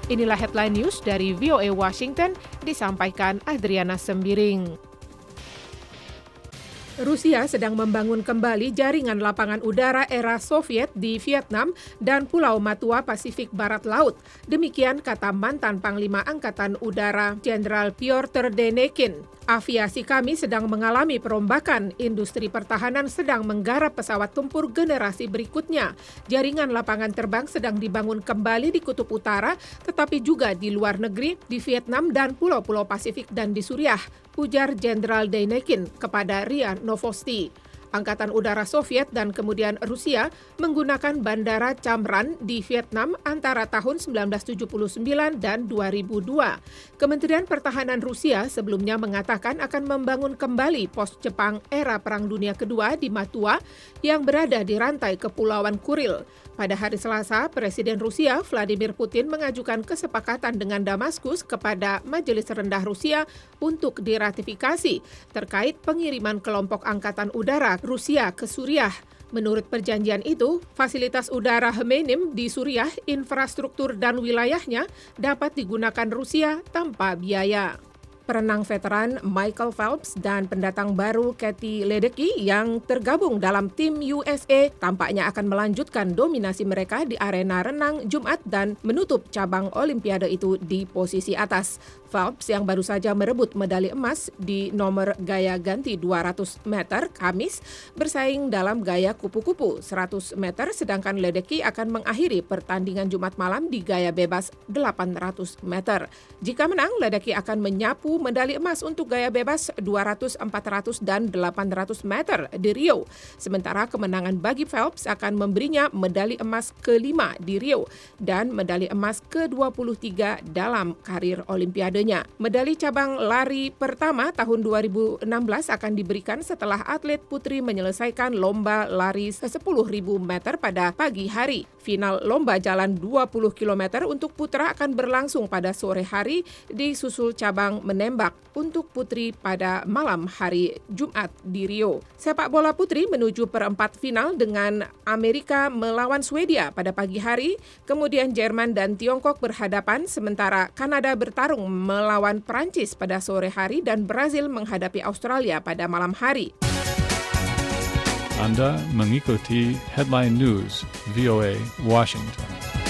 Inilah headline news dari VOA Washington, disampaikan Adriana Sembiring. Rusia sedang membangun kembali jaringan lapangan udara era Soviet di Vietnam dan Pulau Matua Pasifik Barat Laut. Demikian kata mantan Panglima Angkatan Udara Jenderal Pyotr Denekin. Aviasi kami sedang mengalami perombakan. Industri pertahanan sedang menggarap pesawat tempur generasi berikutnya. Jaringan lapangan terbang sedang dibangun kembali di Kutub Utara, tetapi juga di luar negeri, di Vietnam dan pulau-pulau Pasifik dan di Suriah, ujar Jenderal Denekin kepada RIA Novosti. Angkatan Udara Soviet dan kemudian Rusia menggunakan Bandara Cam Ranh di Vietnam antara tahun 1979 dan 2002. Kementerian Pertahanan Rusia sebelumnya mengatakan akan membangun kembali pos Jepang era Perang Dunia Kedua di Matua yang berada di rantai Kepulauan Kuril. Pada hari Selasa, Presiden Rusia Vladimir Putin mengajukan kesepakatan dengan Damaskus kepada Majelis Rendah Rusia untuk diratifikasi terkait pengiriman kelompok angkatan udara Rusia ke Suriah. Menurut perjanjian itu, fasilitas udara Khmeimim di Suriah, infrastruktur dan wilayahnya dapat digunakan Rusia tanpa biaya. Perenang veteran Michael Phelps dan pendatang baru Katie Ledecky yang tergabung dalam tim USA tampaknya akan melanjutkan dominasi mereka di arena renang Jumat dan menutup cabang Olimpiade itu di posisi atas. Phelps yang baru saja merebut medali emas di nomor gaya ganti 200 meter Kamis bersaing dalam gaya kupu-kupu 100 meter, sedangkan Ledecky akan mengakhiri pertandingan Jumat malam di gaya bebas 800 meter. Jika menang, Ledecky akan menyapu medali emas untuk gaya bebas 200, 400, dan 800 meter di Rio. Sementara kemenangan bagi Phelps akan memberinya medali emas ke-5 di Rio dan medali emas ke-23 dalam karir Olimpiadenya. Medali cabang lari pertama tahun 2016 akan diberikan setelah atlet putri menyelesaikan lomba lari 10.000 meter pada pagi hari. Final lomba jalan 20 km untuk putra akan berlangsung pada sore hari, disusul cabang menembak untuk putri pada malam hari Jumat di Rio. Sepak bola putri menuju perempat final dengan Amerika melawan Swedia pada pagi hari, kemudian Jerman dan Tiongkok berhadapan, sementara Kanada bertarung melawan Prancis pada sore hari dan Brazil menghadapi Australia pada malam hari. Anda mengikuti Headline News VOA Washington.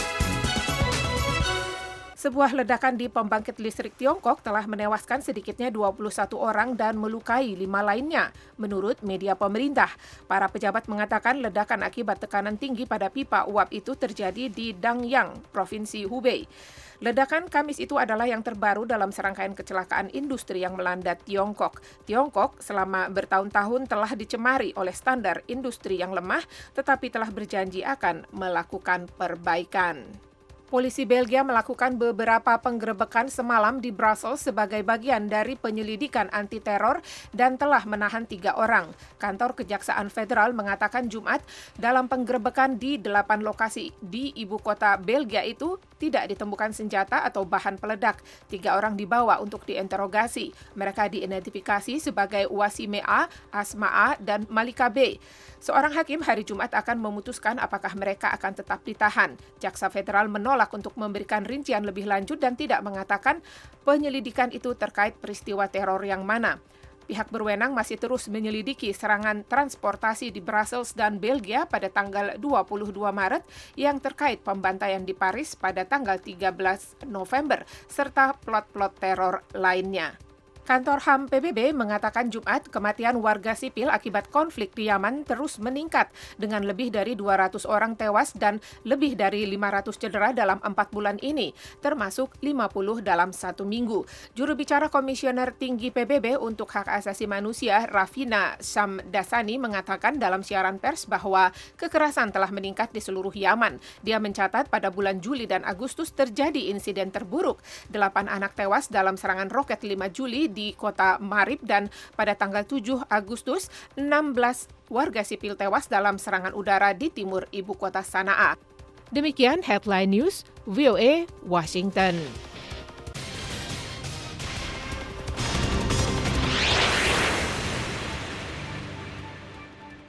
Sebuah ledakan di pembangkit listrik Tiongkok telah menewaskan sedikitnya 21 orang dan melukai 5 lainnya, menurut media pemerintah. Para pejabat mengatakan ledakan akibat tekanan tinggi pada pipa uap itu terjadi di Dangyang, Provinsi Hubei. Ledakan Kamis itu adalah yang terbaru dalam serangkaian kecelakaan industri yang melanda Tiongkok. Tiongkok selama bertahun-tahun telah dicemari oleh standar industri yang lemah, tetapi telah berjanji akan melakukan perbaikan. Polisi Belgia melakukan beberapa penggerebekan semalam di Brussels sebagai bagian dari penyelidikan anti-teror dan telah menahan 3 orang. Kantor Kejaksaan Federal mengatakan Jumat dalam penggerebekan di 8 lokasi di ibu kota Belgia itu tidak ditemukan senjata atau bahan peledak. 3 orang dibawa untuk diinterogasi. Mereka diidentifikasi sebagai Wasime A, Asma A, dan Malika B. Seorang hakim hari Jumat akan memutuskan apakah mereka akan tetap ditahan. Jaksa Federal menolak untuk memberikan rincian lebih lanjut dan tidak mengatakan penyelidikan itu terkait peristiwa teror yang mana. Pihak berwenang masih terus menyelidiki serangan transportasi di Brussels dan Belgia pada tanggal 22 Maret yang terkait pembantaian di Paris pada tanggal 13 November, serta plot-plot teror lainnya. Kantor HAM PBB mengatakan Jumat kematian warga sipil akibat konflik di Yaman terus meningkat dengan lebih dari 200 orang tewas dan lebih dari 500 cedera dalam 4 bulan ini, termasuk 50 dalam 1 minggu. Juru bicara Komisioner Tinggi PBB untuk Hak Asasi Manusia, Rafina Shamdasani, mengatakan dalam siaran pers bahwa kekerasan telah meningkat di seluruh Yaman. Dia mencatat pada bulan Juli dan Agustus terjadi insiden terburuk. 8 anak tewas dalam serangan roket 5 Juli di kota Marib dan pada tanggal 7 Agustus 16 warga sipil tewas dalam serangan udara di timur ibu kota Sanaa. Demikian Headline News VOA Washington.